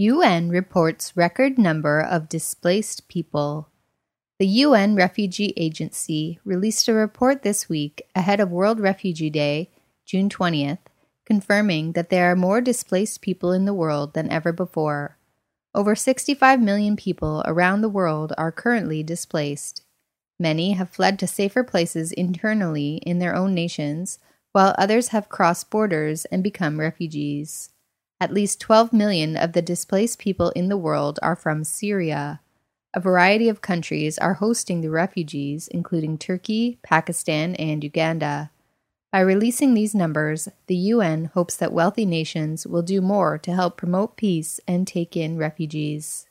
UN reports record number of displaced people. The UN Refugee Agency released a report this week ahead of World Refugee Day, June 20th, confirming that there are more displaced people in the world than ever before. Over 65 million people around the world are currently displaced. Many have fled to safer places internally in their own nations, while others have crossed borders and become refugees. At least 12 million of the displaced people in the world are from Syria. A variety of countries are hosting the refugees, including Turkey, Pakistan, and Uganda. By releasing these numbers, the UN hopes that wealthy nations will do more to help promote peace and take in refugees.